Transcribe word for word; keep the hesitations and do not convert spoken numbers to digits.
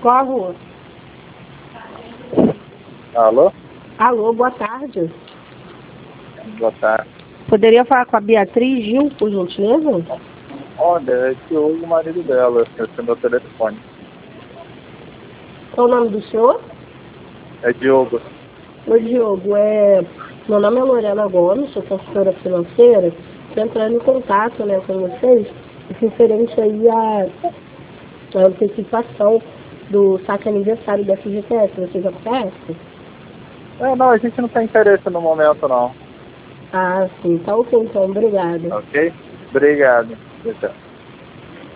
Qual a rua? Alô? Alô, boa tarde. Boa tarde. Poderia falar com a Beatriz Gil, por gentileza? Olha, é que hoje o marido dela, esse é meu telefone. Qual o nome do senhor? É Diogo. Oi, Diogo. É... Meu nome é Lorena Gomes, sou consultora financeira. Estou entrando em contato, né, com vocês, referente aí à à antecipação do saque aniversário da F G T S. Você já conhece? É, não, a gente não tem interesse no momento, não. Ah, sim. Tá ok, então. Obrigada. Ok? Obrigado. Tchau.